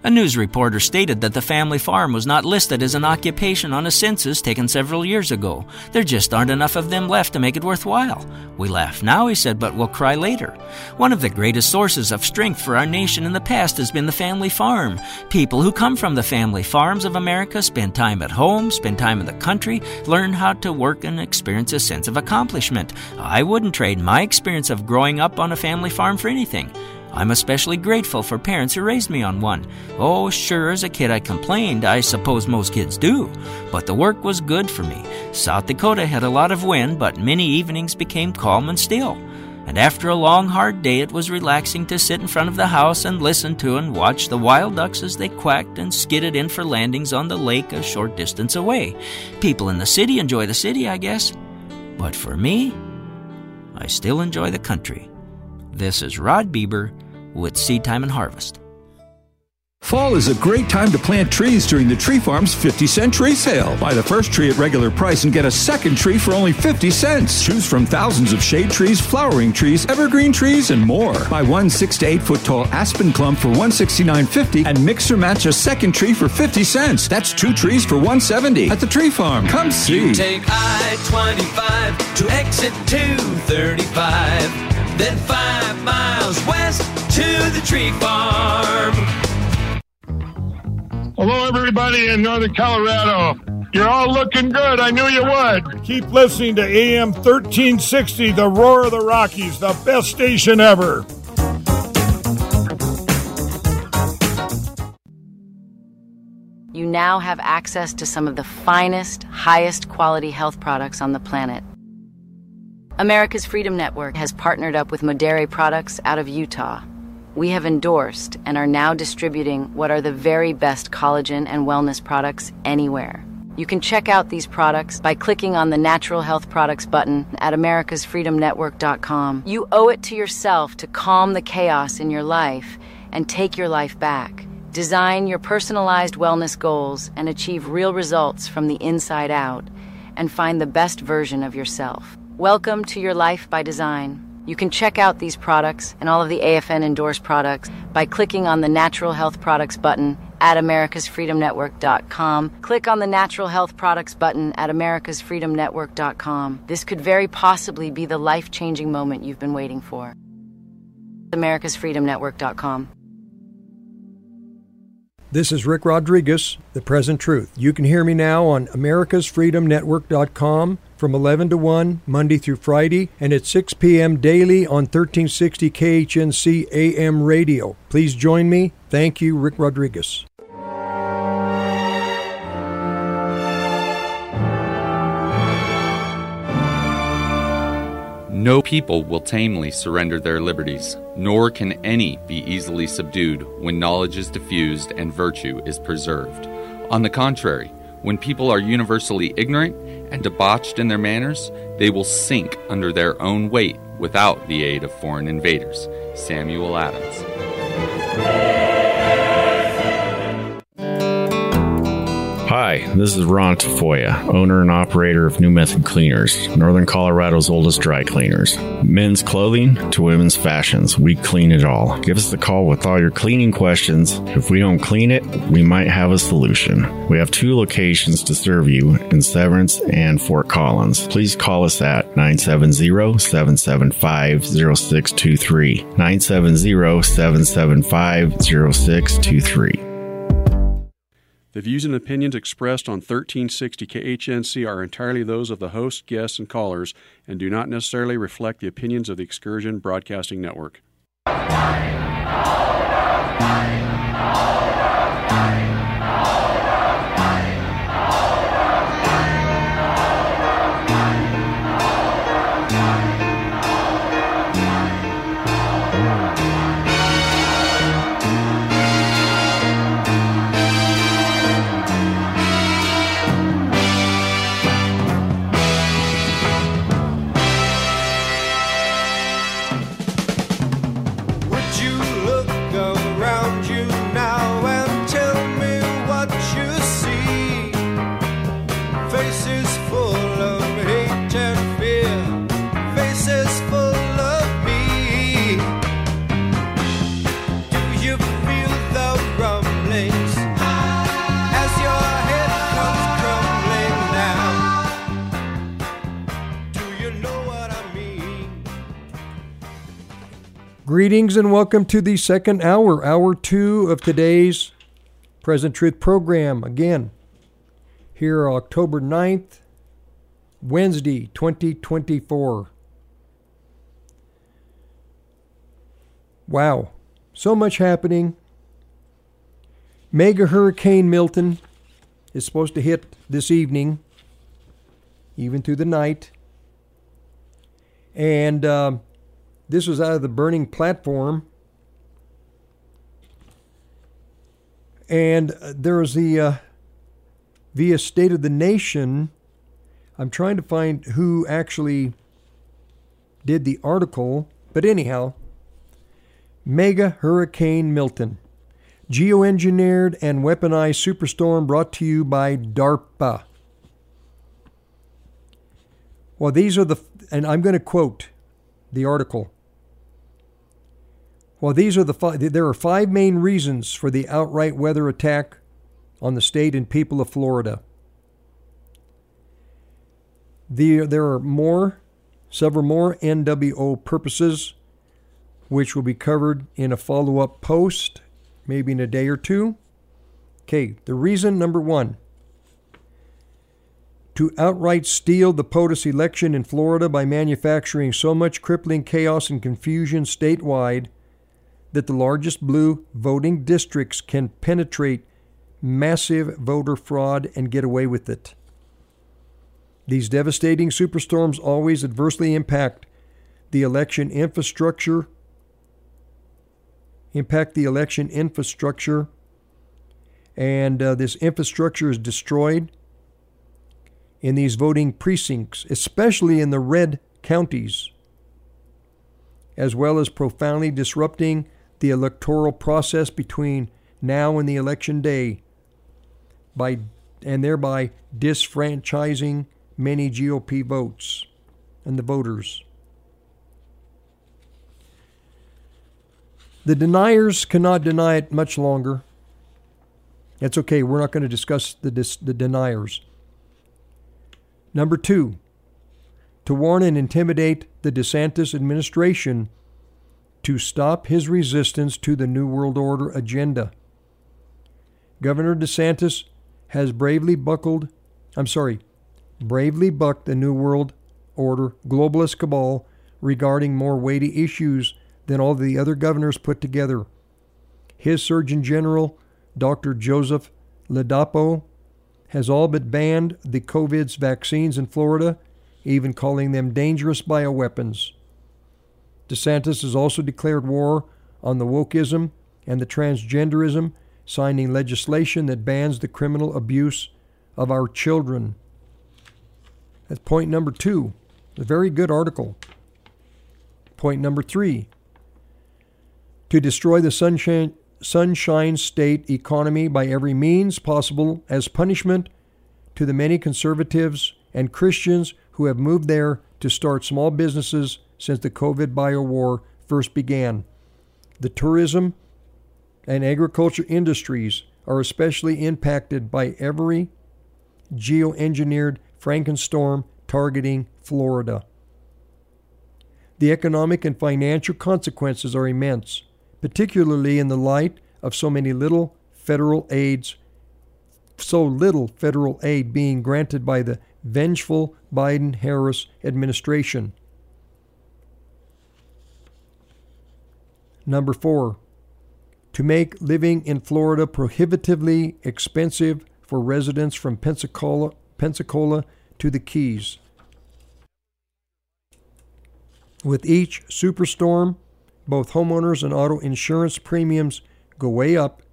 A news reporter stated that the family farm was not listed as an occupation on a census taken several years ago. There just aren't enough of them left to make it worthwhile. We laugh now, he said, but we'll cry later. One of the greatest sources of strength for our nation in the past has been the family farm. People who come from the family farms of America spend time at home, spend time in the country, learn how to work and experience a sense of accomplishment. I wouldn't trade my experience of growing up on a family farm for anything. I'm especially grateful for parents who raised me on one. Oh, sure, as a kid I complained, I suppose most kids do. But the work was good for me. South Dakota had a lot of wind, but many evenings became calm and still. And after a long, hard day, it was relaxing to sit in front of the house and listen to and watch the wild ducks as they quacked and skidded in for landings on the lake a short distance away. People in the city enjoy the city, I guess. But for me, I still enjoy the country. This is Rod Bieber with Seed Time and Harvest. Fall is a great time to plant trees during the Tree Farm's 50-cent tree sale. Buy the first tree at regular price and get a second tree for only 50 cents. Choose from thousands of shade trees, flowering trees, evergreen trees, and more. Buy one 6 to 8 foot tall aspen clump for $169.50 and mix or match a second tree for 50 cents. That's 2 trees for $170 at the Tree Farm. Come see. You take I-25 to exit 235, then 5 miles west to the Tree Farm. Hello, everybody in Northern Colorado. You're all looking good. I knew you would. Keep listening to AM 1360, the Roar of the Rockies, the best station ever. You now have access to some of the finest, highest quality health products on the planet. America's Freedom Network has partnered up with Modere Products out of Utah. We have endorsed and are now distributing what are the very best collagen and wellness products anywhere. You can check out these products by clicking on the Natural Health Products button at americasfreedomnetwork.com. You owe it to yourself to calm the chaos in your life and take your life back. Design your personalized wellness goals and achieve real results from the inside out, and find the best version of yourself. Welcome to your life by design. You can check out these products and all of the AFN endorsed products by clicking on the Natural Health Products button at americasfreedomnetwork.com. Click on the Natural Health Products button at americasfreedomnetwork.com. This could very possibly be the life-changing moment you've been waiting for. americasfreedomnetwork.com. This is Rick Rodriguez, The Present Truth. You can hear me now on americasfreedomnetwork.com from 11 to 1, Monday through Friday, and at 6 p.m. daily on 1360 KHNC AM radio. Please join me. Thank you, Rick Rodriguez. No people will tamely surrender their liberties, nor can any be easily subdued when knowledge is diffused and virtue is preserved. On the contrary, when people are universally ignorant and debauched in their manners, they will sink under their own weight without the aid of foreign invaders. Samuel Adams. Hi, this is Ron Tafoya, owner and operator of New Method Cleaners, Northern Colorado's oldest dry cleaners. Men's clothing to women's fashions, we clean it all. Give us a call with all your cleaning questions. If we don't clean it, we might have a solution. We have 2 locations to serve you in Severance and Fort Collins. Please call us at 970-775-0623. 970-775-0623. The views and opinions expressed on 1360 KHNC are entirely those of the host, guests, and callers, and do not necessarily reflect the opinions of the Excursion Broadcasting Network. Would you look around you? Greetings and welcome to the second hour, hour 2 of today's Present Truth program. Again, here October 9th, Wednesday, 2024. Wow, so much happening. Mega Hurricane Milton is supposed to hit this evening, even through the night. And this was out of the Burning Platform. And there was the, via State of the Nation, I'm trying to find who actually did the article. But anyhow, Mega Hurricane Milton. Geoengineered and weaponized superstorm brought to you by DARPA. Well, these are and I'm going to quote the article. Well, there are 5 main reasons for the outright weather attack on the state and people of Florida. There are several more NWO purposes, which will be covered in a follow-up post, maybe in a day or two. Okay, the reason number 1, to outright steal the POTUS election in Florida by manufacturing so much crippling chaos and confusion statewide that the largest blue voting districts can penetrate massive voter fraud and get away with it. These devastating superstorms always adversely impact the election infrastructure, and this infrastructure is destroyed in these voting precincts, especially in the red counties, as well as profoundly disrupting the electoral process between now and the election day, and thereby disfranchising many GOP votes and the voters. The deniers cannot deny it much longer. That's okay. We're not going to discuss the deniers. Number 2, to warn and intimidate the DeSantis administration to stop his resistance to the New World Order agenda. Governor DeSantis has bravely bucked the New World Order globalist cabal regarding more weighty issues than all the other governors put together. His Surgeon General, Dr. Joseph Ladapo, has all but banned the COVID's vaccines in Florida, even calling them dangerous bioweapons. DeSantis has also declared war on the wokeism and the transgenderism, signing legislation that bans the criminal abuse of our children. That's point number 2. A very good article. Point number 3. To destroy the Sunshine State economy by every means possible as punishment to the many conservatives and Christians who have moved there to start small businesses since the COVID bio war first began. The tourism and agriculture industries are especially impacted by every geoengineered Frankenstorm targeting Florida. The economic and financial consequences are immense, particularly in the light of so little federal aid being granted by the vengeful Biden-Harris administration. Number 4, to make living in Florida prohibitively expensive for residents from Pensacola to the Keys. With each superstorm, both homeowners and auto insurance premiums go way up.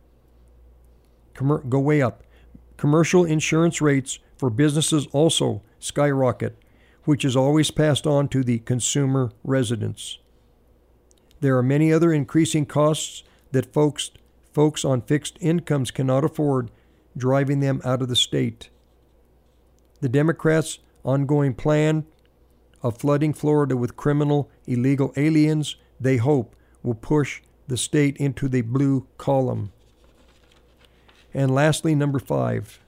Commercial insurance rates for businesses also skyrocket, which is always passed on to the consumer residents. There are many other increasing costs that folks on fixed incomes cannot afford, driving them out of the state. The Democrats' ongoing plan of flooding Florida with criminal illegal aliens, they hope, will push the state into the blue column. And lastly, number 5.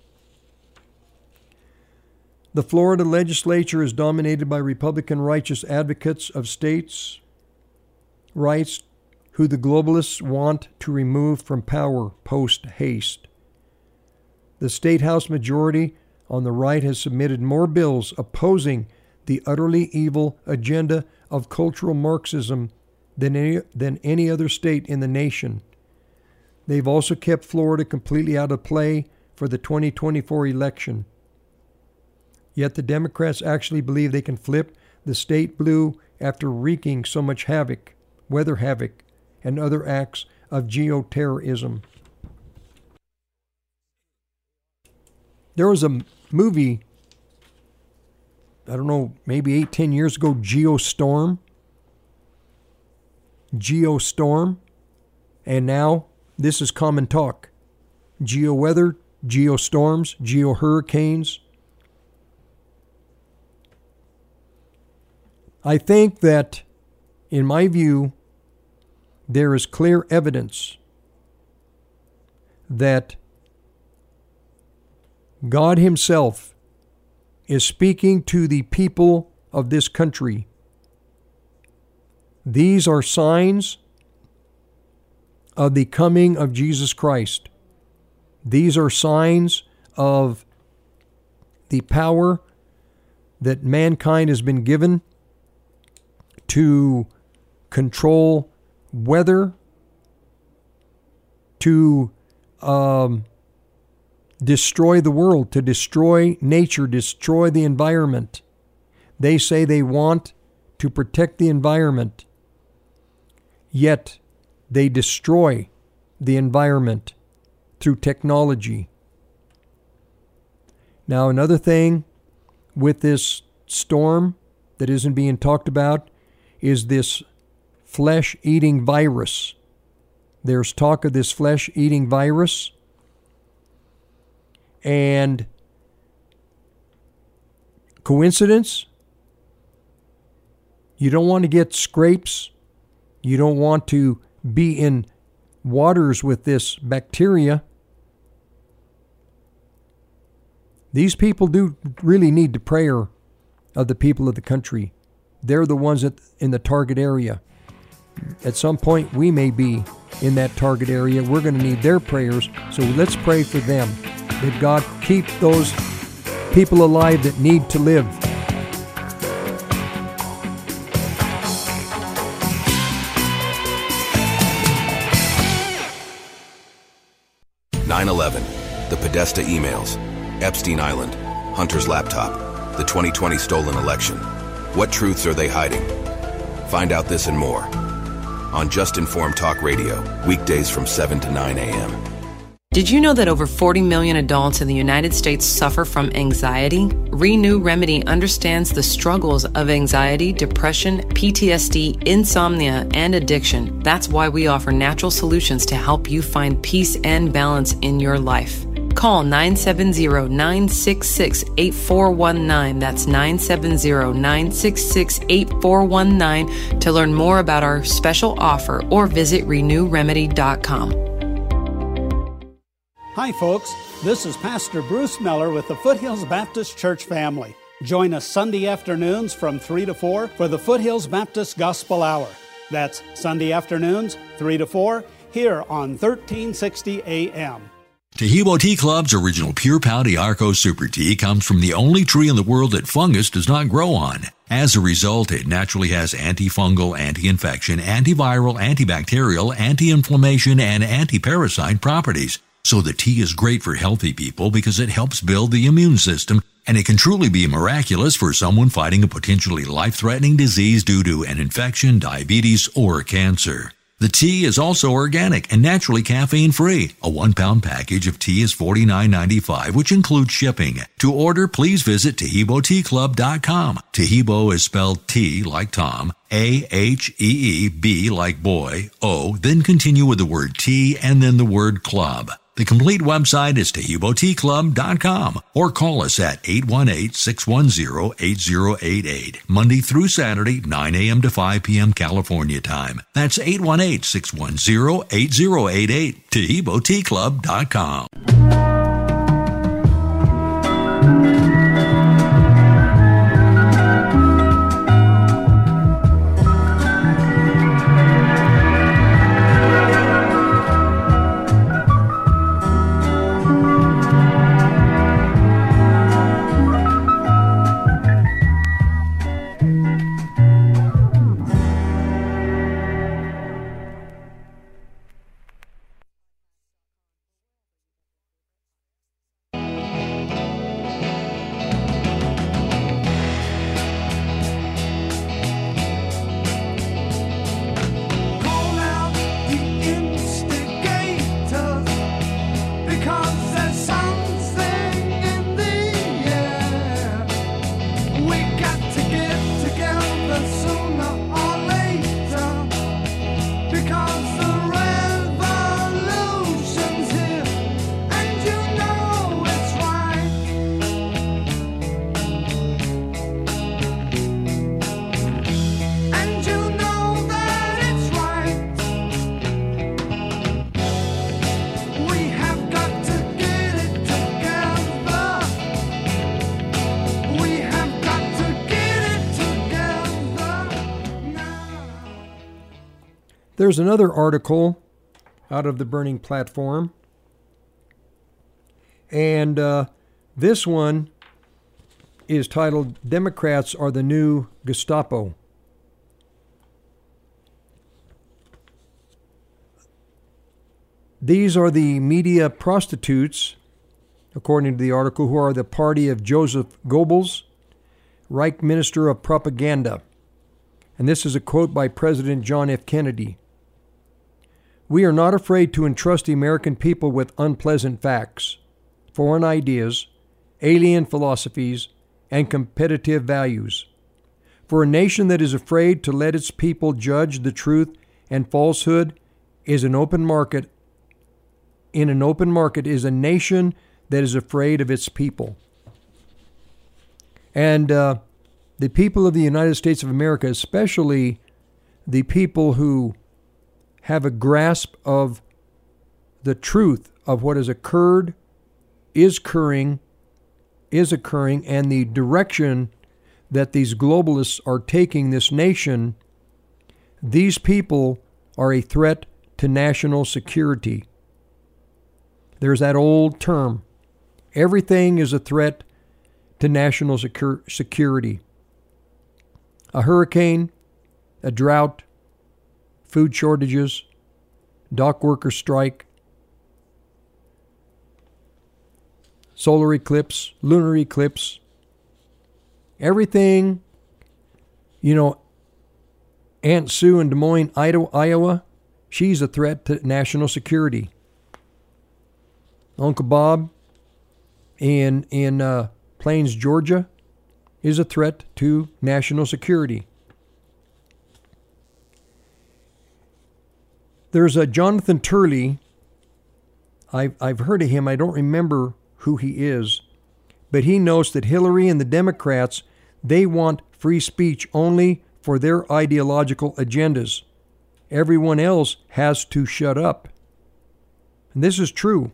The Florida legislature is dominated by Republican righteous advocates of states' rights who the globalists want to remove from power post haste. The State House majority on the right has submitted more bills opposing the utterly evil agenda of cultural Marxism than any other state in the nation. They've also kept Florida completely out of play for the 2024 election. Yet the Democrats actually believe they can flip the state blue after wreaking so much havoc, weather havoc, and other acts of geoterrorism. There was a movie, I don't know, maybe 8-10 years ago, Geostorm. And now this is common talk. Geoweather, geostorms, geohurricanes. I think that, in my view, there is clear evidence that God Himself is speaking to the people of this country. These are signs of the coming of Jesus Christ. These are signs of the power that mankind has been given to control weather, to destroy the world, to destroy nature, destroy the environment. They say they want to protect the environment, yet they destroy the environment through technology. Now, another thing with this storm that isn't being talked about is this flesh-eating virus. There's talk of this flesh-eating virus, and coincidence? You don't want to get scrapes. You don't want to be in waters with this bacteria. These people do really need the prayer of the people of the country. They're the ones in the target area. At some point, we may be in that target area. We're going to need their prayers, so let's pray for them, that God keep those people alive that need to live. The Podesta emails, Epstein Island, Hunter's laptop, the 2020 stolen election. What truths are they hiding? Find out this and more on Just Informed Talk Radio, weekdays from 7 to 9 a.m. Did you know that over 40 million adults in the United States suffer from anxiety? Renew Remedy understands the struggles of anxiety, depression, PTSD, insomnia, and addiction. That's why we offer natural solutions to help you find peace and balance in your life. Call 970-966-8419. That's 970-966-8419 to learn more about our special offer or visit renewremedy.com. Hi, folks. This is Pastor Bruce Miller with the Foothills Baptist Church family. Join us Sunday afternoons from 3 to 4 for the Foothills Baptist Gospel Hour. That's Sunday afternoons, 3 to 4, here on 1360 AM. Taheebo Tea Club's original Pure Pau d'Arco Super Tea comes from the only tree in the world that fungus does not grow on. As a result, it naturally has antifungal, anti-infection, antiviral, antibacterial, anti-inflammation, and anti-parasite properties. So the tea is great for healthy people because it helps build the immune system, and it can truly be miraculous for someone fighting a potentially life-threatening disease due to an infection, diabetes, or cancer. The tea is also organic and naturally caffeine-free. A 1-pound package of tea is $49.95, which includes shipping. To order, please visit TaheeboTeaClub.com. Taheebo is spelled T like Tom, A-H-E-E-B like boy, O, then continue with the word tea and then the word club. The complete website is TaheeboTeaClub.com or call us at 818-610-8088, Monday through Saturday, 9 a.m. to 5 p.m. California time. That's 818-610-8088, TaheeboTeaClub.com. There's another article out of the Burning Platform, and this one is titled, Democrats Are the New Gestapo. These are the media prostitutes, according to the article, who are the party of Joseph Goebbels, Reich Minister of Propaganda. And this is a quote by President John F. Kennedy. We are not afraid to entrust the American people with unpleasant facts, foreign ideas, alien philosophies, and competitive values. For a nation that is afraid to let its people judge the truth and falsehood is an open market. In an open market is a nation that is afraid of its people. And the people of the United States of America, especially the people who have a grasp of the truth of what has occurred, is occurring, and the direction that these globalists are taking this nation, these people are a threat to national security. There's that old term. Everything is a threat to national security. A hurricane, a drought, food shortages, dock worker strike, solar eclipse, lunar eclipse, everything, Aunt Sue in Des Moines, Iowa, she's a threat to national security. Uncle Bob in Plains, Georgia, is a threat to national security. There's a Jonathan Turley. I've heard of him. I don't remember who he is, but he notes that Hillary and the Democrats, they want free speech only for their ideological agendas. Everyone else has to shut up. And this is true.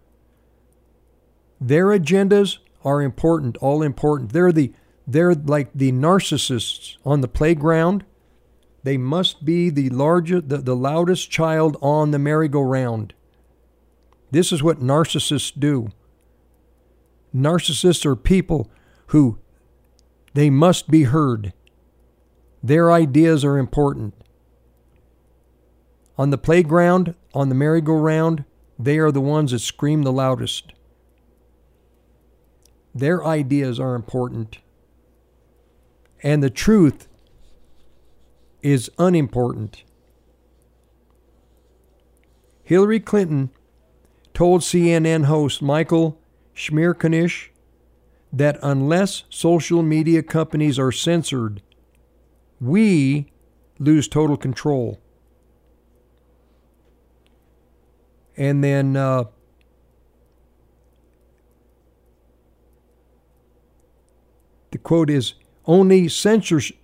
Their agendas are important, all important. They're like the narcissists on the playground. They must be the loudest child on the merry-go-round. This is what narcissists do. Narcissists are people who, they must be heard. Their ideas are important. On the playground, on the merry-go-round, they are the ones that scream the loudest. Their ideas are important. And the truth is unimportant. Hillary Clinton told CNN host Michael Schmierkanish that unless social media companies are censored, we lose total control. And then the quote is, only censorship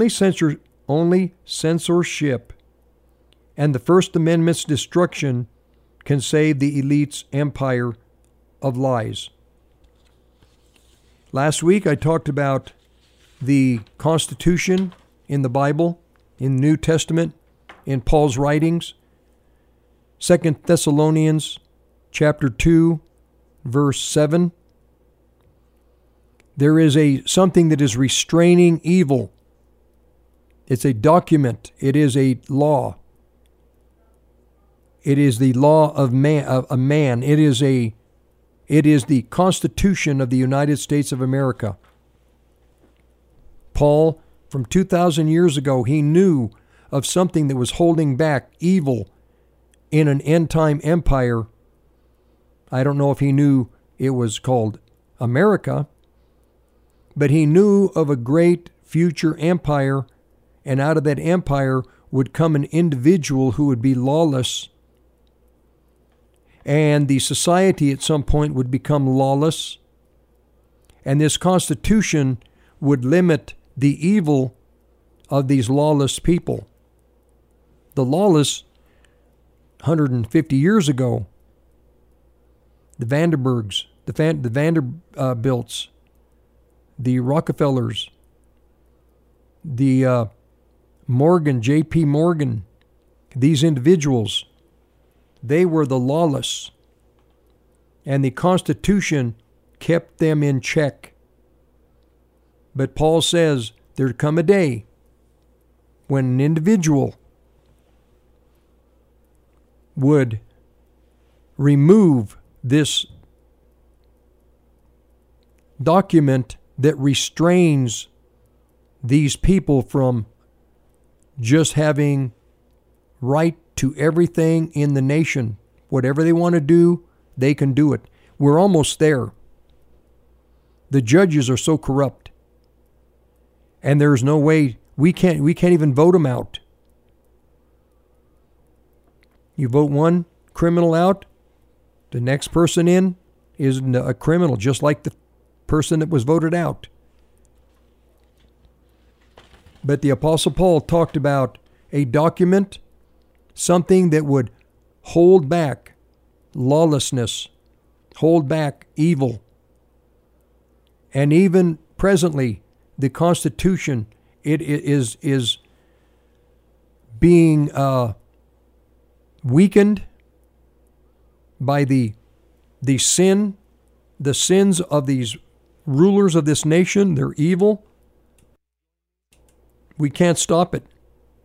and the First Amendment's destruction can save the elite's empire of lies. Last week I talked about the Constitution in the Bible, in the New Testament, in Paul's writings. 2 Thessalonians chapter 2, verse 7. There is something that is restraining evil. It's a document. It is a law. It is the law of man. It is the Constitution of the United States of America. Paul, from 2,000 years ago, he knew of something that was holding back evil in an end-time empire. I don't know if he knew it was called America, but he knew of a great future empire, and out of that empire would come an individual who would be lawless, and the society at some point would become lawless, and this Constitution would limit the evil of these lawless people. The lawless, 150 years ago, the Vanderburgs, the Vanderbilts, the Rockefellers, the Morgan, J.P. Morgan, These individuals, they were the lawless, and the Constitution kept them in check. But Paul says there'd come a day when an individual would remove this document that restrains these people from just having right to everything in the nation. Whatever they want to do, they can do it. We're almost there. The judges are so corrupt, and there's no way we can't even vote them out. You vote one criminal out, the next person in is a criminal, just like the person that was voted out. But the Apostle Paul talked about a document, something that would hold back lawlessness, hold back evil. And even presently, the Constitution, it is being weakened by the sins of these rulers of this nation. They're evil. We can't stop it.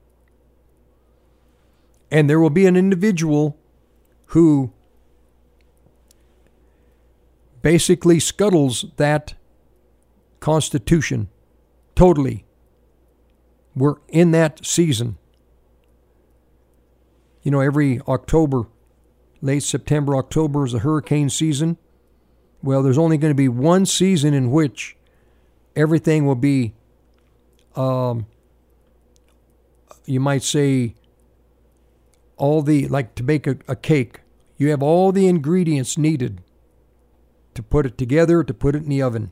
And there will be an individual who basically scuttles that Constitution totally. We're in that season. You know, every October, late September, October is a hurricane season. Well, there's only going to be one season in which everything will be, you might say, like to bake a cake. You have all the ingredients needed to put it together, to put it in the oven.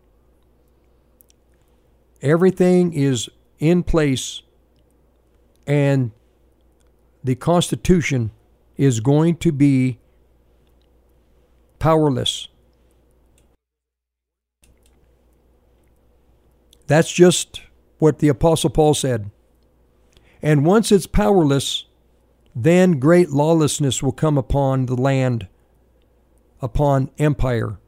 Everything is in place, and the Constitution is going to be powerless. That's just what the Apostle Paul said. And once it's powerless, then great lawlessness will come upon the land, upon empire.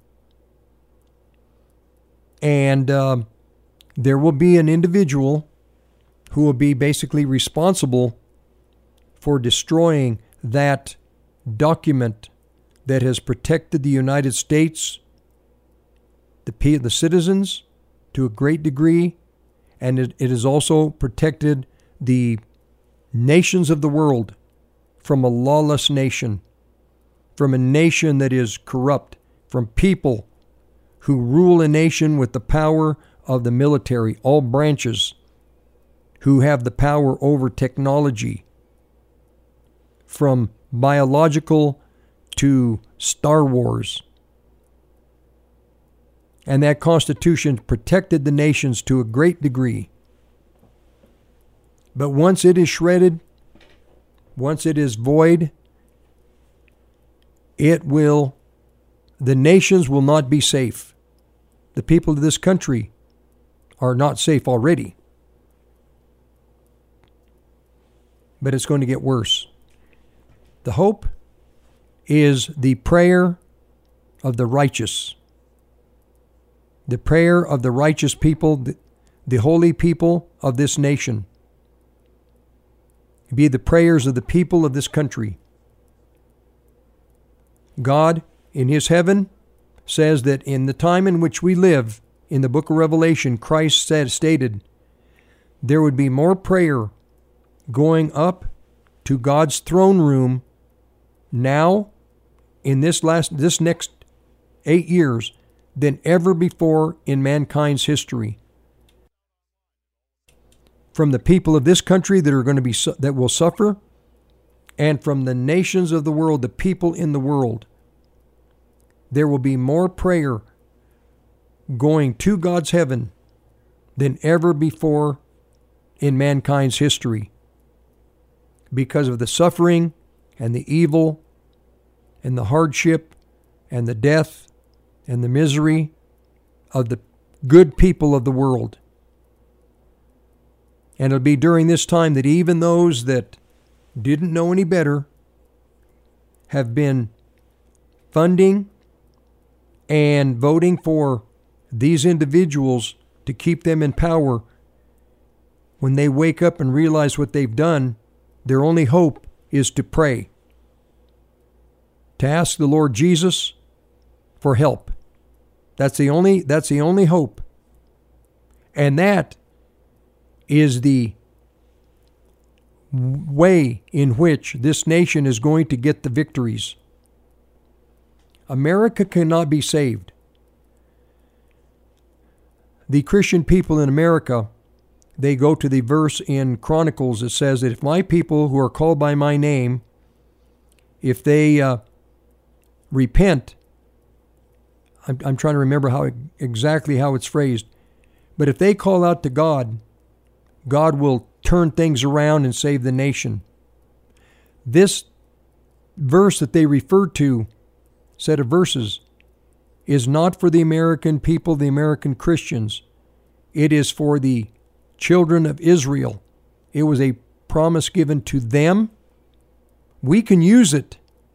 And there will be an individual who will be basically responsible for destroying that document that has protected the United States, the citizens, to a great degree, and it has also protected the nations of the world from a lawless nation, from a nation that is corrupt, from people who rule a nation with the power of the military, all branches, who have the power over technology, from biological to Star Wars. And that Constitution protected the nations to a great degree. But once it is shredded, once it is void, the nations will not be safe. The people of this country are not safe already. But it's going to get worse. The hope is the prayer of the righteous. The prayer of the righteous people, the holy people of this nation. Be the prayers of the people of this country. God, in His heaven, says that in the time in which we live, in the book of Revelation, Christ stated, there would be more prayer going up to God's throne room now, in this next 8 years, than ever before in mankind's history. From the people of this country that will suffer, and from the nations of the world, the people in the world, there will be more prayer going to God's heaven than ever before in mankind's history, because of the suffering and the evil and the hardship and the death and the misery of the good people of the world. And it'll be during this time that even those that didn't know any better, have been funding and voting for these individuals to keep them in power. When they wake up and realize what they've done, their only hope is to pray, to ask the Lord Jesus for help. That's the only hope. And that is the way in which this nation is going to get the victories. America cannot be saved. The Christian people in America, they go to the verse in Chronicles that says that if my people who are called by my name, if they repent, I'm trying to remember exactly how it's phrased, but if they call out to God, God will turn things around and save the nation. This verse that they referred to, set of verses, is not for the American people, the American Christians. It is for the children of Israel. It was a promise given to them. We can use it,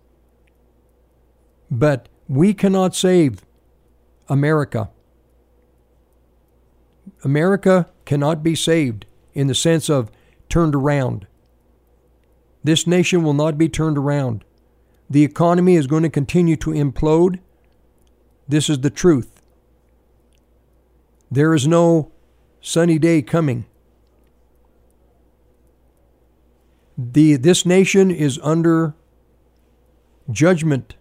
but we cannot save America. America cannot be saved in the sense of turned around. This nation will not be turned around. The economy is going to continue to implode. This is the truth. There is no sunny day coming. This nation is under judgment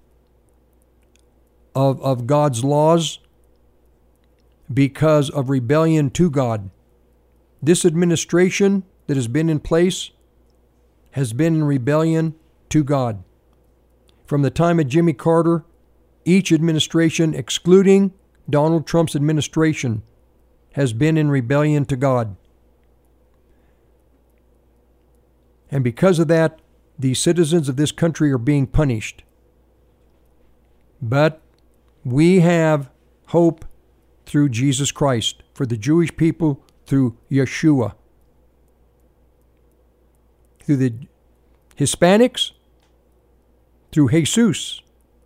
of God's laws because of rebellion to God. This administration that has been in place has been in rebellion to God. From the time of Jimmy Carter, each administration, excluding Donald Trump's administration, has been in rebellion to God. And because of that, the citizens of this country are being punished. But we have hope through Jesus Christ, for the Jewish people through Yeshua. Through the Hispanics, through Jesus.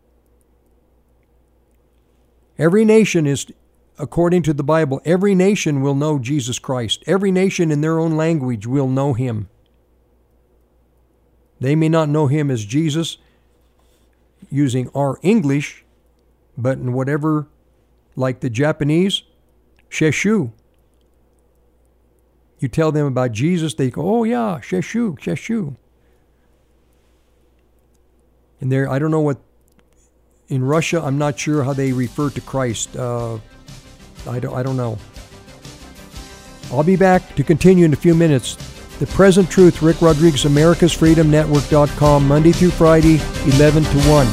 Every nation is, according to the Bible, every nation will know Jesus Christ. Every nation in their own language will know Him. They may not know Him as Jesus using our English, but in whatever, like the Japanese, Sheshu. You tell them about Jesus, they go, oh yeah, Sheshu, Sheshu. And there, I don't know what, in Russia, I'm not sure how they refer to Christ. I don't know. I'll be back to continue in a few minutes. The Present Truth, Rick Rodriguez, AmericasFreedomNetwork.com, Monday through Friday, 11 to 1.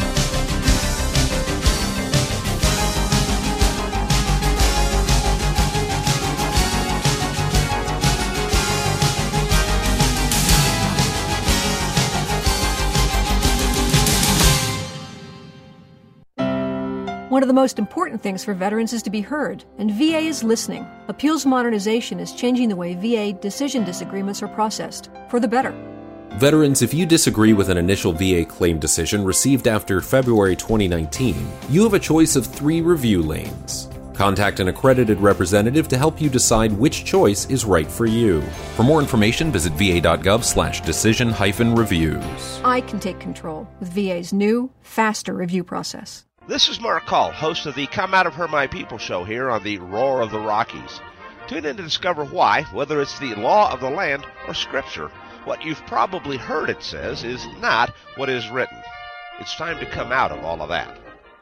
One of the most important things for veterans is to be heard, and VA is listening. Appeals modernization is changing the way VA decision disagreements are processed, for the better. Veterans, if you disagree with an initial VA claim decision received after February 2019, you have a choice of 3 review lanes. Contact an accredited representative to help you decide which choice is right for you. For more information, visit va.gov/decision-reviews. I can take control with VA's new, faster review process. This is Mark Call, host of the Come Out of Her My People show here on the Roar of the Rockies. Tune in to discover why, whether it's the law of the land or Scripture, what you've probably heard it says is not what is written. It's time to come out of all of that.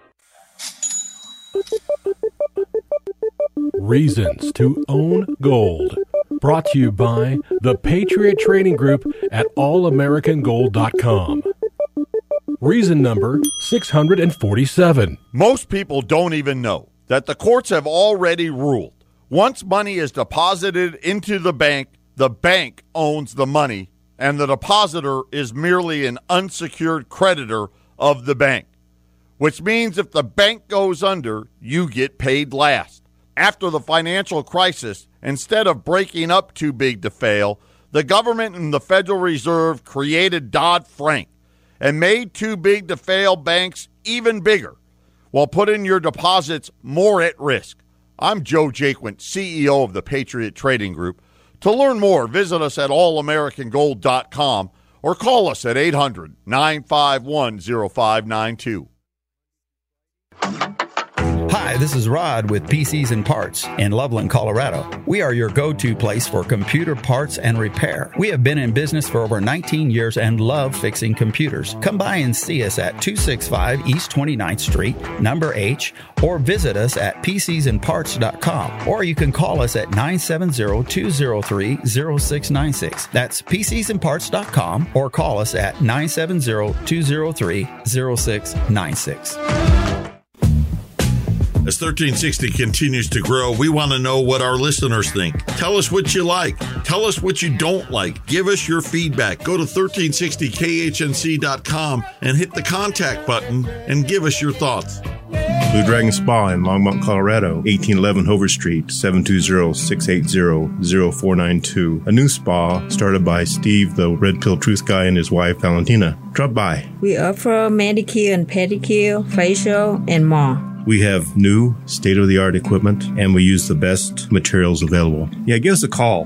Reasons to Own Gold. Brought to you by the Patriot Trading Group at allamericangold.com. Reason number 647. Most people don't even know that the courts have already ruled. Once money is deposited into the bank owns the money, and the depositor is merely an unsecured creditor of the bank. Which means if the bank goes under, you get paid last. After the financial crisis, instead of breaking up too big to fail, The government and the Federal Reserve created Dodd-Frank and made too big to fail banks even bigger, while putting your deposits more at risk. I'm Joe Jaquint, CEO of the Patriot Trading Group. To learn more, visit us at allamericangold.com or call us at 800-951-0592. Hi, this is Rod with PCs and Parts in Loveland, Colorado. We are your go-to place for computer parts and repair. We have been in business for over 19 years and love fixing computers. Come by and see us at 265 East 29th Street, number H, or visit us at PCsandParts.com. Or you can call us at 970-203-0696. That's PCsandParts.com, or call us at 970-203-0696. As 1360 continues to grow, we want to know what our listeners think. Tell us what you like. Tell us what you don't like. Give us your feedback. Go to 1360khnc.com and hit the contact button and give us your thoughts. Blue Dragon Spa in Longmont, Colorado, 1811 Hover Street, 720-680-0492. A new spa started by Steve, the Red Pill Truth Guy, and his wife, Valentina. Drop by. We offer manicure and pedicure, facial, and more. We have new state-of-the-art equipment, and we use the best materials available. Yeah, give us a call,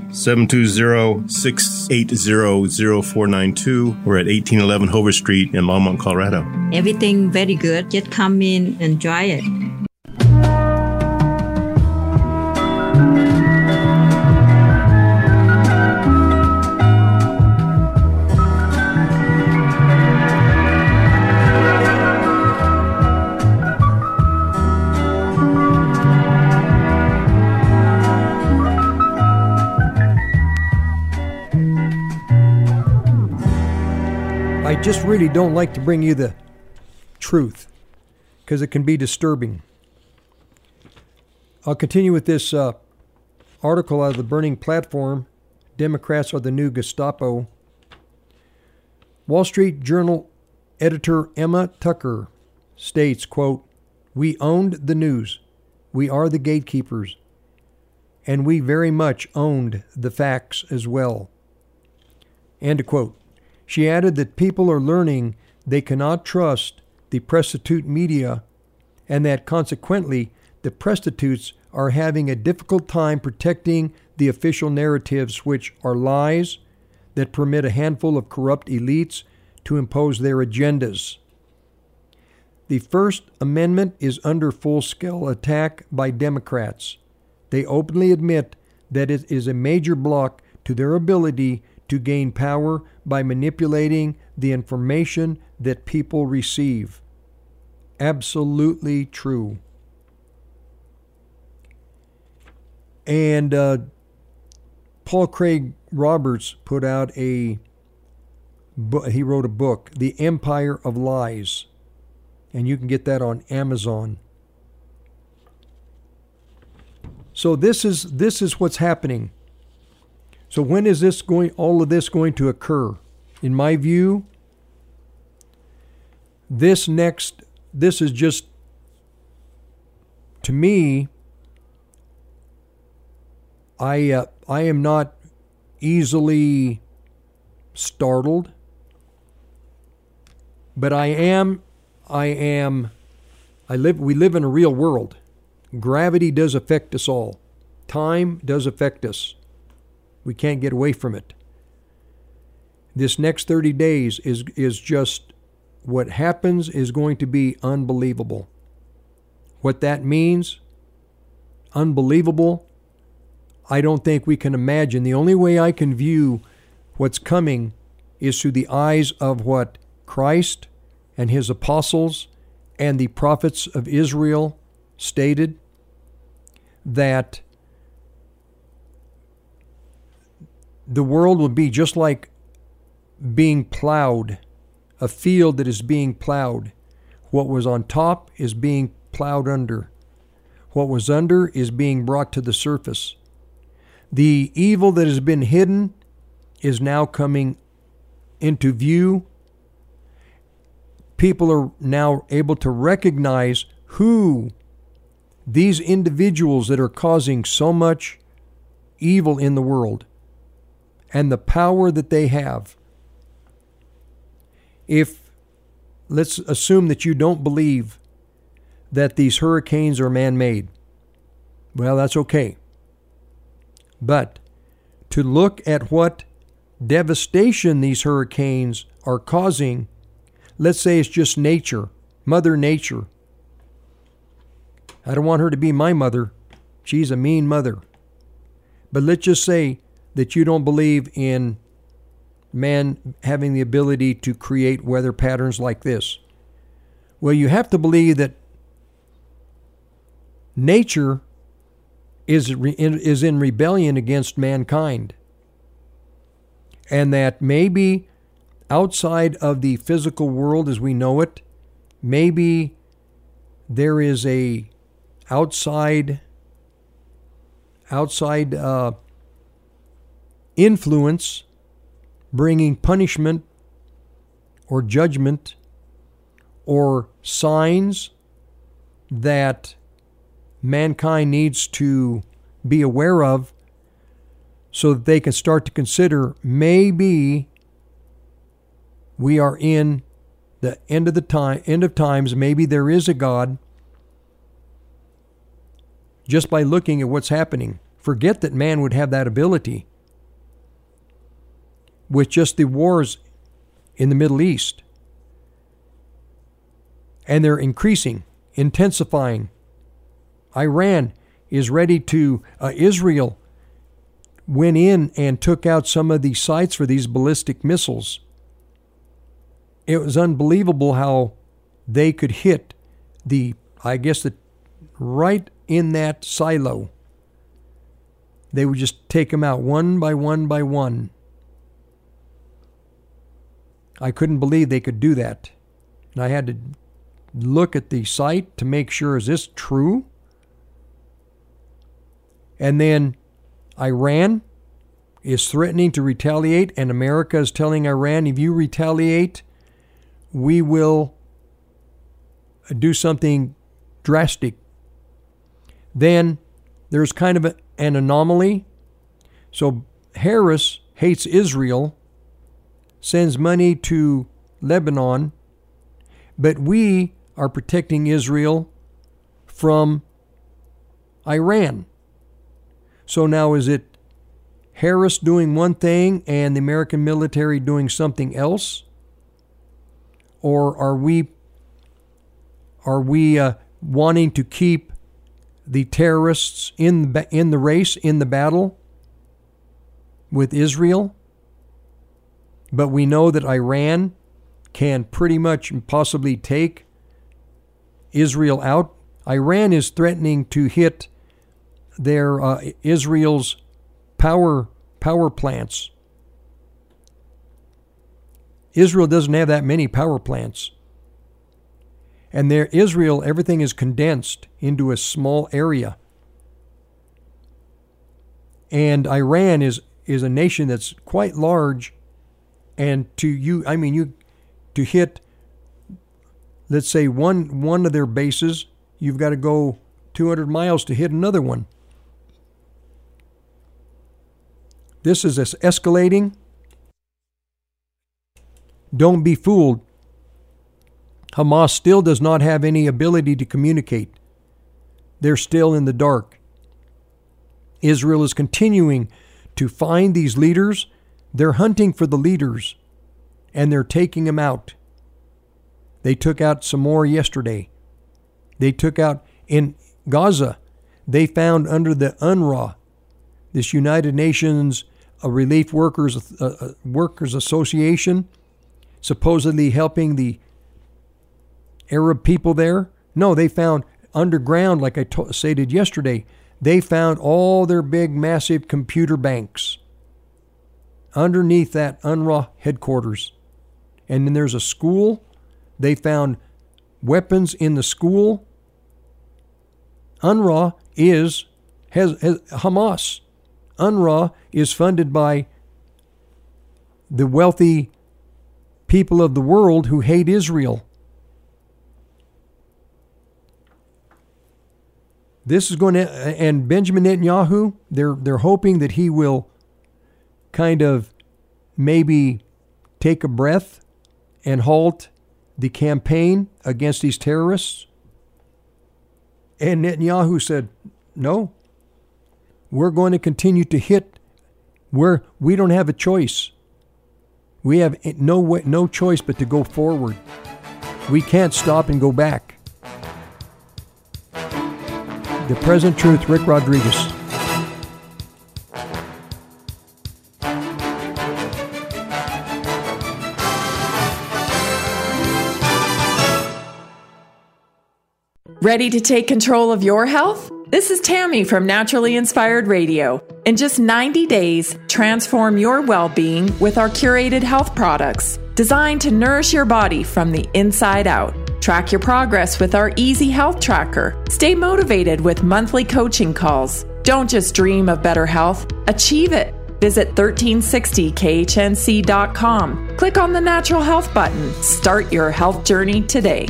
720-680-0492. We're at 1811 Hover Street in Longmont, Colorado. Everything very good. Just come in and try it. I just really don't like to bring you the truth because it can be disturbing. I'll continue with this article out of the Burning Platform. Democrats are the new Gestapo. Wall Street Journal editor Emma Tucker states, quote, "We owned the news. We are the gatekeepers. And we very much owned the facts as well." End quote. She added that people are learning they cannot trust the prostitute media and that consequently the prostitutes are having a difficult time protecting the official narratives, which are lies that permit a handful of corrupt elites to impose their agendas. The First Amendment is under full-scale attack by Democrats. They openly admit that it is a major block to their ability to gain power by manipulating the information that people receive. Absolutely true. And Paul Craig Roberts put out he wrote a book, The Empire of Lies, and you can get that on Amazon. So this is what's happening. So when is all of this going to occur? In my view, this is just, to me, I am not easily startled, but we live in a real world. Gravity does affect us all. Time does affect us. We can't get away from it. This next 30 days is just, what happens is going to be unbelievable. What that means, unbelievable, I don't think we can imagine. The only way I can view what's coming is through the eyes of what Christ and his apostles and the prophets of Israel stated, that the world will be just like being plowed, a field that is being plowed. What was on top is being plowed under. What was under is being brought to the surface. The evil that has been hidden is now coming into view. People are now able to recognize who these individuals that are causing so much evil in the world, and the power that they have. Let's assume that you don't believe that these hurricanes are man-made. Well, that's okay. But to look at what devastation these hurricanes are causing, let's say it's just nature, Mother Nature. I don't want her to be my mother. She's a mean mother. But let's just say that you don't believe in man having the ability to create weather patterns like this. Well, you have to believe that nature is in rebellion against mankind, and that maybe outside of the physical world as we know it, maybe there is a outside influence bringing punishment or judgment or signs that mankind needs to be aware of, so that they can start to consider maybe we are in the end of times. Maybe there is a God. Just by looking at what's happening, forget that man would have that ability. With just the wars in the Middle East, and they're increasing, intensifying. Iran is ready to, Israel went in and took out some of the sites for these ballistic missiles. It was unbelievable how they could hit right in that silo. They would just take them out one by one by one. I couldn't believe they could do that. And I had to look at the site to make sure, is this true? And then Iran is threatening to retaliate, and America is telling Iran, if you retaliate, we will do something drastic. Then there's kind of an anomaly. So Harris hates Israel, sends money to Lebanon, but we are protecting Israel from Iran. So now is it Harris doing one thing and the American military doing something else? Or are we wanting to keep the terrorists in the race, in the battle with Israel? But we know that Iran can pretty much possibly take Israel out. Iran is threatening to hit their Israel's power plants. Israel doesn't have that many power plants. And Israel, everything is condensed into a small area. And Iran is a nation that's quite large. And to hit, let's say, one of their bases, you've got to go 200 miles to hit another one. This is escalating. Don't be fooled. Hamas still does not have any ability to communicate. They're still in the dark. Israel is continuing to find these leaders. They're hunting for the leaders, and they're taking them out. They took out some more yesterday. They took out in Gaza. They found under the UNRWA, this United Nations Relief Workers Association, supposedly helping the Arab people there. No, they found underground, like I stated yesterday, they found all their big, massive computer banks underneath that UNRWA headquarters. And then there's a school. They found weapons in the school. UNRWA has Hamas. UNRWA is funded by the wealthy people of the world who hate Israel. This is going to, and Benjamin Netanyahu, they're hoping that he will kind of maybe take a breath and halt the campaign against these terrorists? And Netanyahu said, no, we're going to continue to hit where we don't have a choice. We have no choice but to go forward. We can't stop and go back. The Present Truth, Rick Rodriguez. Ready to take control of your health? This is Tammy from Naturally Inspired Radio. In just 90 days, transform your well-being with our curated health products, designed to nourish your body from the inside out. Track your progress with our Easy Health Tracker. Stay motivated with monthly coaching calls. Don't just dream of better health, achieve it. Visit 1360khnc.com. Click on the Natural Health button. Start your health journey today.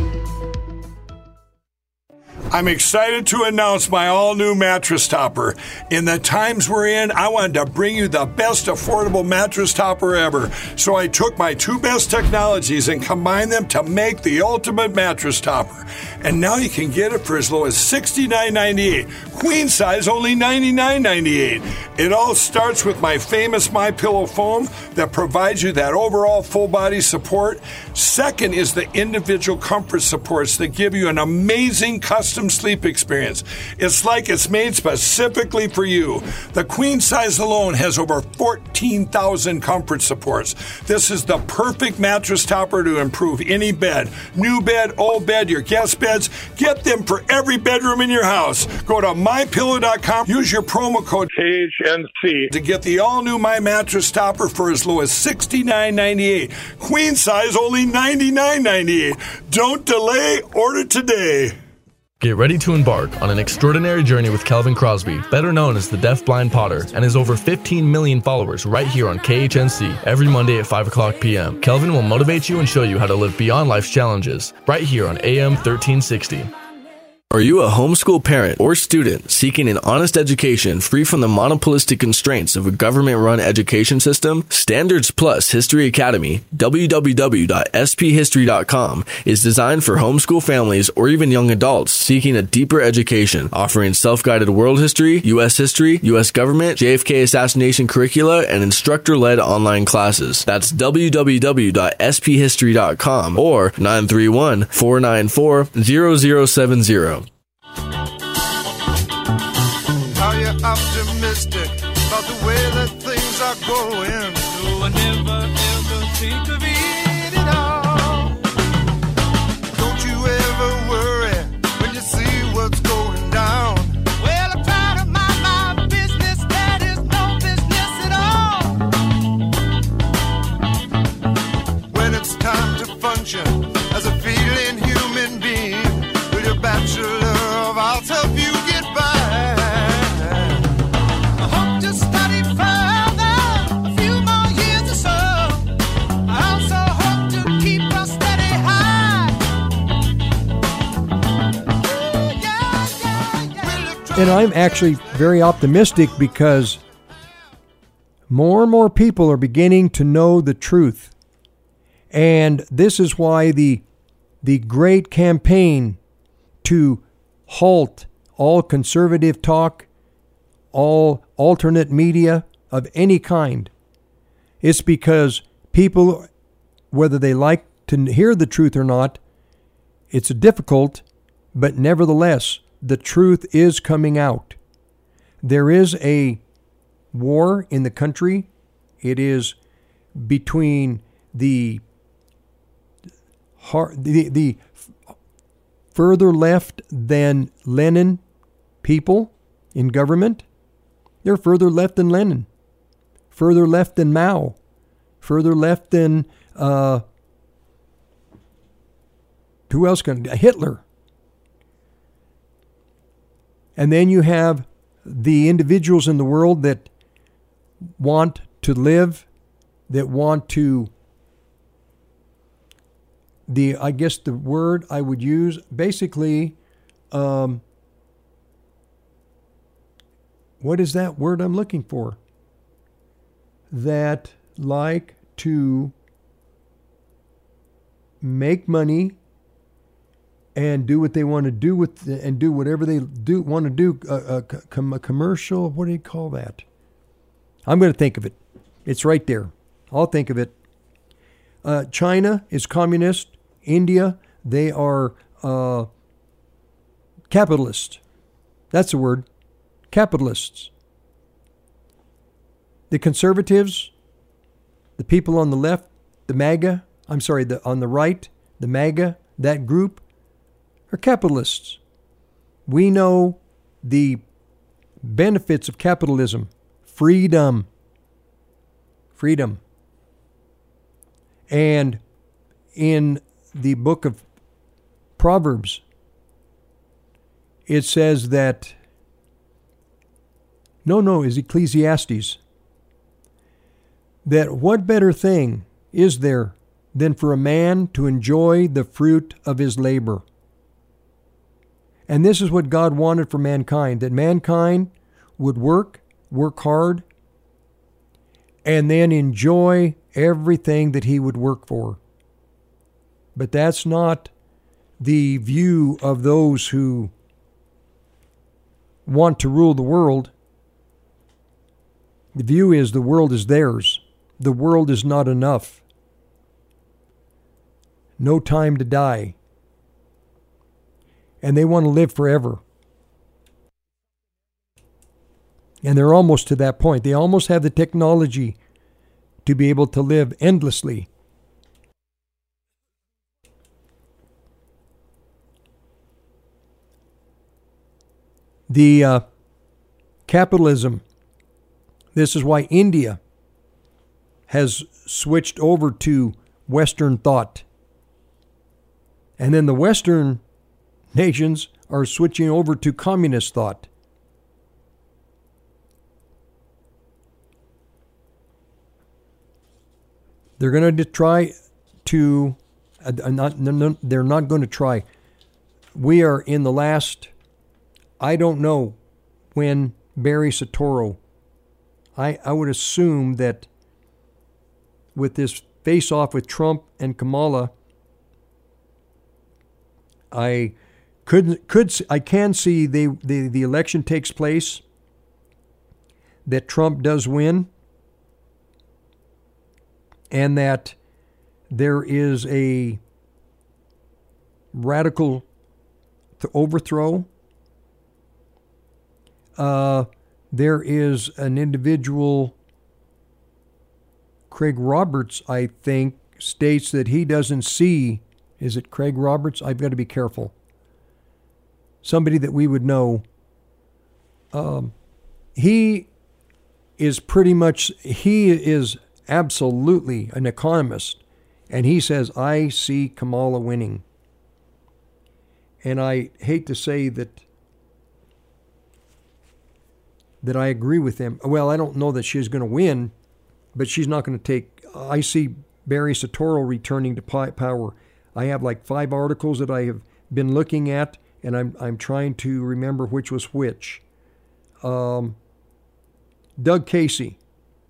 I'm excited to announce my all-new mattress topper. In the times we're in, I wanted to bring you the best affordable mattress topper ever. So I took my two best technologies and combined them to make the ultimate mattress topper. And now you can get it for as low as $69.98. Queen size only $99.98. It all starts with my famous MyPillow foam that provides you that overall full body support. Second is the individual comfort supports that give you an amazing custom sleep experience. It's like it's made specifically for you. The queen size alone has over 14,000 comfort supports. This is the perfect mattress topper to improve any bed. New bed, old bed, your guest beds. Get them for every bedroom in your house. Go to MyPillow.com. Use your promo code KHNC to get the all-new My Mattress Topper for as low as $69.98. Queen size only $99.98. Don't delay. Order today. Get ready to embark on an extraordinary journey with Kelvin Crosby, better known as the Deaf Blind Potter, and his over 15 million followers right here on KHNC every Monday at 5 o'clock p.m. Kelvin will motivate you and show you how to live beyond life's challenges right here on AM 1360. Are you a homeschool parent or student seeking an honest education free from the monopolistic constraints of a government-run education system? Standards Plus History Academy, www.sphistory.com, is designed for homeschool families or even young adults seeking a deeper education, offering self-guided world history, U.S. government, JFK assassination curricula, and instructor-led online classes. That's www.sphistory.com or 931-494-0070. Are you optimistic about the way that things are going? No, I never ever think of it at all. Don't you ever worry when you see what's going down? Well, I'm trying to mind my business. That is no business at all. When it's time to function as a feeling human being, with your bachelor of arts help you get by. I hope to study further, a few more years or so. I also hope to keep a steady high. And I'm actually very optimistic because more and more people are beginning to know the truth. And this is why the great campaign to halt all conservative talk, all alternate media of any kind. It's because people, whether they like to hear the truth or not, it's difficult, but nevertheless, the truth is coming out. There is a war in the country. It is between the further left than Lenin people in government. They're further left than Lenin, further left than Mao, further left than who else can? Hitler. And then you have the individuals in the world that want to live, that want to, I guess the word I would use, basically, what is that word I'm looking for? that like to make money and do what they want to do and do whatever they want to do. A commercial, what do you call that? I'm going to think of it. It's right there. I'll think of it. China is communist. India, they are capitalists. That's the word. Capitalists. The conservatives, the people on the left, on the right, the MAGA, that group, are capitalists. We know the benefits of capitalism. Freedom. And in the book of Proverbs, it says that, is Ecclesiastes, that what better thing is there than for a man to enjoy the fruit of his labor? And this is what God wanted for mankind, that mankind would work hard, and then enjoy everything that he would work for. But that's not the view of those who want to rule the world. The view is the world is theirs. The world is not enough. No time to die. And they want to live forever. And they're almost to that point. They almost have the technology to be able to live endlessly. The capitalism, this is why India has switched over to Western thought. And then the Western nations are switching over to communist thought. They're going to try to, they're not going to try. We are in the last, I don't know when Barry Soetoro, I would assume that with this face-off with Trump and Kamala, I can see the election takes place, that Trump does win, and that there is a radical overthrow. There is an individual, Craig Roberts, I think, states that he doesn't see, is it Craig Roberts? I've got to be careful. Somebody that we would know. He is absolutely an economist, and he says, I see Kamala winning. And I hate to say that I agree with him. Well, I don't know that she's going to win, but she's not going to take. I see Barry Soetoro returning to power. I have like 5 articles that I have been looking at, and I'm trying to remember which was which. Doug Casey.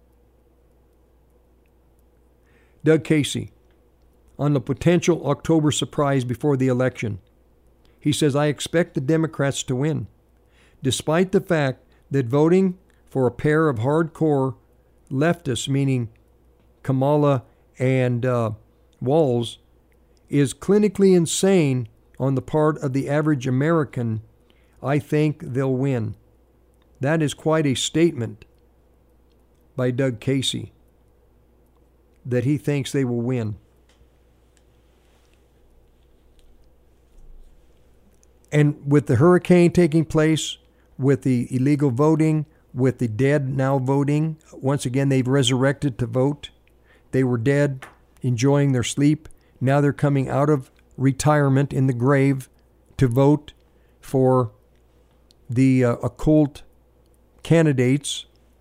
On the potential October surprise before the election. He says, I expect the Democrats to win, despite the fact that voting for a pair of hardcore leftists, meaning Kamala and Walz, is clinically insane on the part of the average American. I think they'll win. That is quite a statement by Doug Casey, that he thinks they will win. And with the hurricane taking place, with the illegal voting, with the dead now voting, once again they've resurrected to vote. They were dead, enjoying their sleep. Now they're coming out of retirement in the grave to vote for the occult candidates.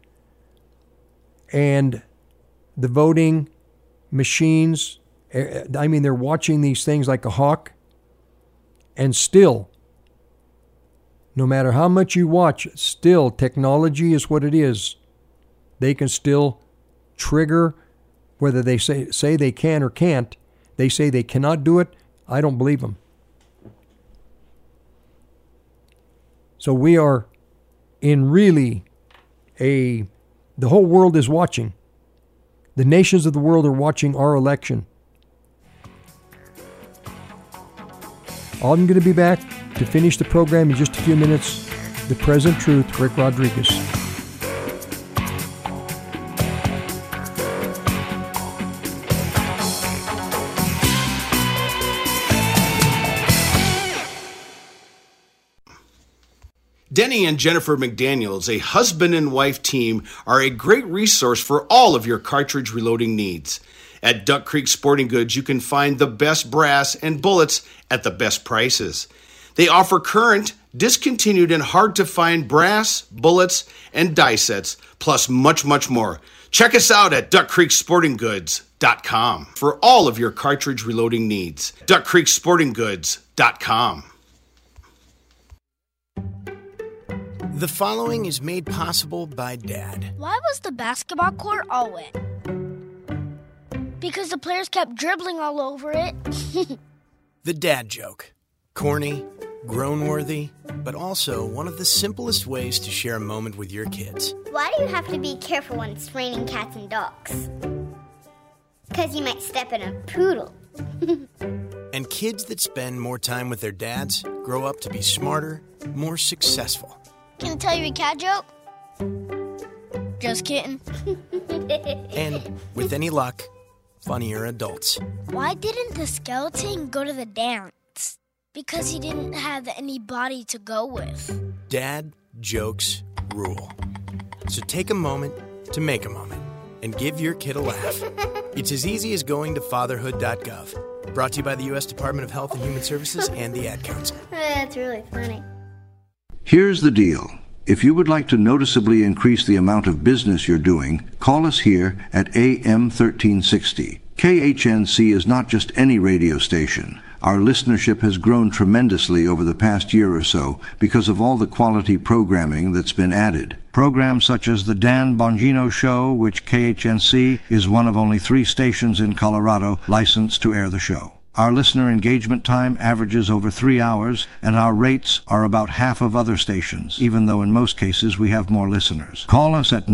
And the voting machines, I mean, they're watching these things like a hawk. And still, no matter how much you watch, still technology is what it is. They can still trigger, whether they say they can or can't. They say they cannot do it. I don't believe them. So we are in really the whole world is watching. The nations of the world are watching our election. I'm going to be back to finish the program in just a few minutes. The Present Truth, Rick Rodriguez. Denny and Jennifer McDaniels, a husband and wife team, are a great resource for all of your cartridge reloading needs. At Duck Creek Sporting Goods, you can find the best brass and bullets at the best prices. They offer current, discontinued, and hard-to-find brass, bullets, and die sets, plus much, much more. Check us out at DuckCreekSportingGoods.com for all of your cartridge reloading needs. DuckCreekSportingGoods.com. The following is made possible by Dad. Why was the basketball court all wet? Because the players kept dribbling all over it. The dad joke. Corny, groan-worthy, but also one of the simplest ways to share a moment with your kids. Why do you have to be careful when it's raining cats and dogs? Because you might step in a poodle. And kids that spend more time with their dads grow up to be smarter, more successful. Can I tell you a cat joke? Just kidding. And with any luck, funnier adults. Why didn't the skeleton go to the dance? Because he didn't have any body to go with. Dad jokes rule. So take a moment to make a moment and give your kid a laugh. It's as easy as going to fatherhood.gov. Brought to you by the U.S. Department of Health and Human Services and the Ad Council. That's really funny. Here's the deal. If you would like to noticeably increase the amount of business you're doing, call us here at AM 1360. KHNC is not just any radio station. Our listenership has grown tremendously over the past year or so because of all the quality programming that's been added. Programs such as The Dan Bongino Show, which KHNC is one of only 3 stations in Colorado licensed to air the show. Our listener engagement time averages over 3 hours, and our rates are about half of other stations, even though in most cases we have more listeners. Call us at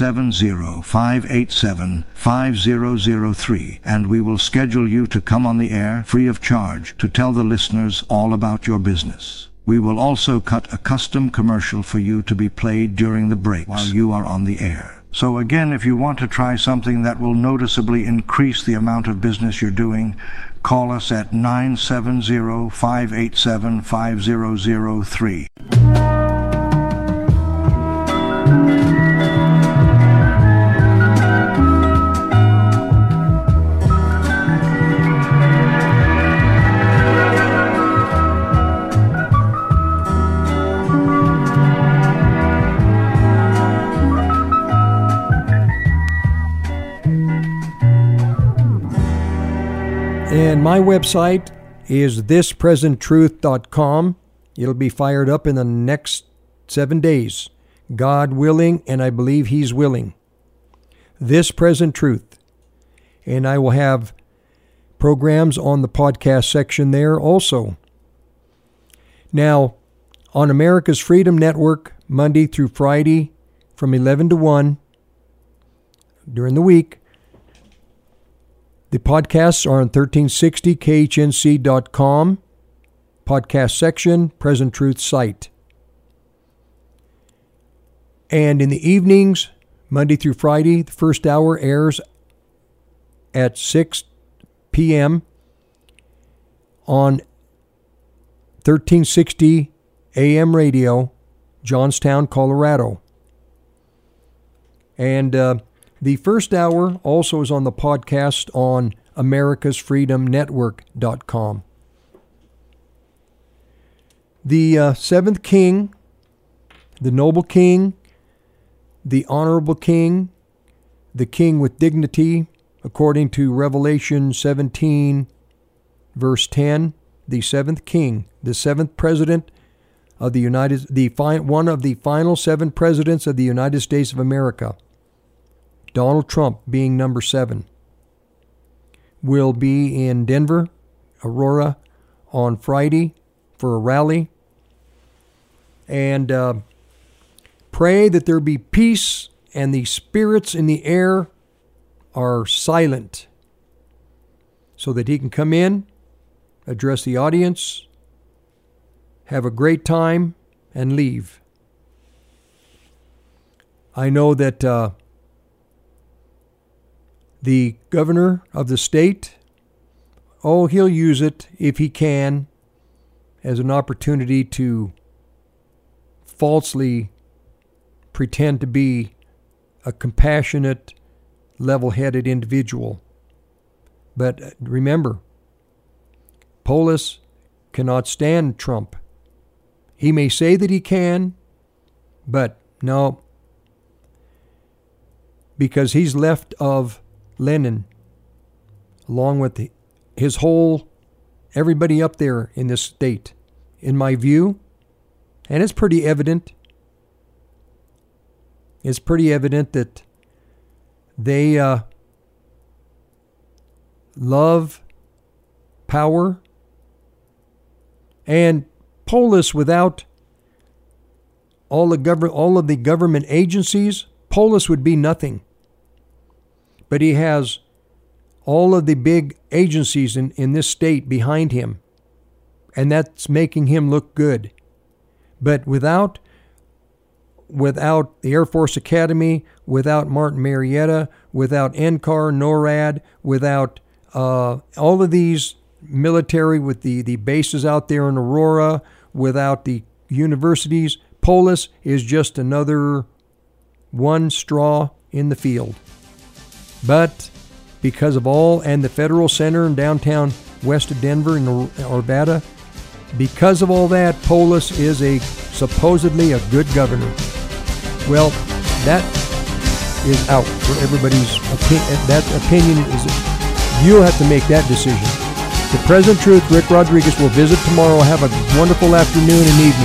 970-587-5003, and we will schedule you to come on the air free of charge to tell the listeners all about your business. We will also cut a custom commercial for you to be played during the breaks while you are on the air. So again, if you want to try something that will noticeably increase the amount of business you're doing, call us at 970-587-5003. And my website is thispresenttruth.com. It'll be fired up in the next 7 days. God willing, and I believe He's willing. This Present Truth. And I will have programs on the podcast section there also. Now, on America's Freedom Network, Monday through Friday from 11 to 1 during the week, the podcasts are on 1360khnc.com, podcast section, Present Truth site. And in the evenings, Monday through Friday, the first hour airs at 6 p.m. on 1360 AM radio, Johnstown, Colorado. And the first hour also is on the podcast on americasfreedomnetwork.com. The seventh king, the noble king, the honorable king, the king with dignity, according to Revelation 17, verse 10, the seventh king, the seventh president of the one of the final 7 presidents of the United States of America. Donald Trump being number 7, will be in Denver, Aurora, on Friday for a rally. And pray that there be peace and the spirits in the air are silent so that he can come in, address the audience, have a great time, and leave. I know that the governor of the state, he'll use it if he can as an opportunity to falsely pretend to be a compassionate, level-headed individual. But remember, Polis cannot stand Trump. He may say that he can, but no, because he's left of Lenin, along with his whole, everybody up there in this state, in my view, and it's pretty evident. It's pretty evident that they love power, and Polis, without all of the government agencies, Polis would be nothing. But he has all of the big agencies in this state behind him, and that's making him look good. But without the Air Force Academy, without Martin Marietta, without NCAR, NORAD, without all of these military with the bases out there in Aurora, without the universities, Polis is just another one straw in the field. But because of all, and the Federal Center in downtown west of Denver in Arvada, because of all that, Polis is supposedly a good governor. Well, that is out for everybody's opinion. That opinion is, you'll have to make that decision. The Present Truth, Rick Rodriguez, will visit tomorrow. Have a wonderful afternoon and evening.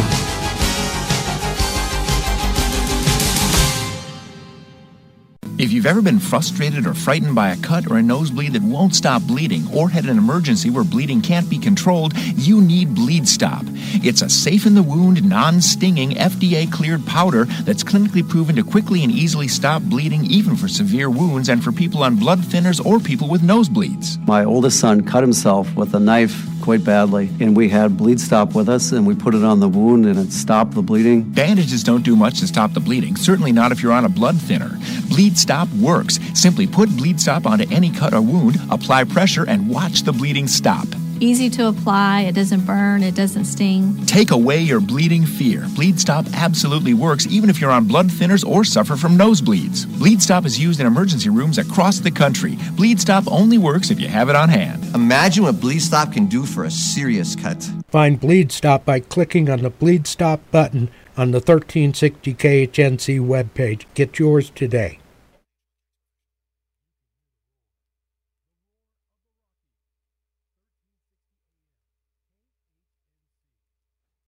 If you've ever been frustrated or frightened by a cut or a nosebleed that won't stop bleeding, or had an emergency where bleeding can't be controlled, you need Bleed Stop. It's a safe-in-the-wound, non-stinging, FDA-cleared powder that's clinically proven to quickly and easily stop bleeding, even for severe wounds and for people on blood thinners or people with nosebleeds. My oldest son cut himself with a knife quite badly, and we had Bleed Stop with us, and we put it on the wound, and it stopped the bleeding. Bandages don't do much to stop the bleeding, certainly not if you're on a blood thinner. Bleed Stop works. Simply put Bleed Stop onto any cut or wound, apply pressure, and watch the bleeding stop. Easy to apply, it doesn't burn, it doesn't sting. Take away your bleeding fear. Bleed Stop absolutely works even if you're on blood thinners or suffer from nosebleeds. Bleed Stop is used in emergency rooms across the country. Bleed Stop only works if you have it on hand. Imagine what Bleed Stop can do for a serious cut. Find Bleed Stop by clicking on the Bleed Stop button on the 1360 KHNC webpage. Get yours today.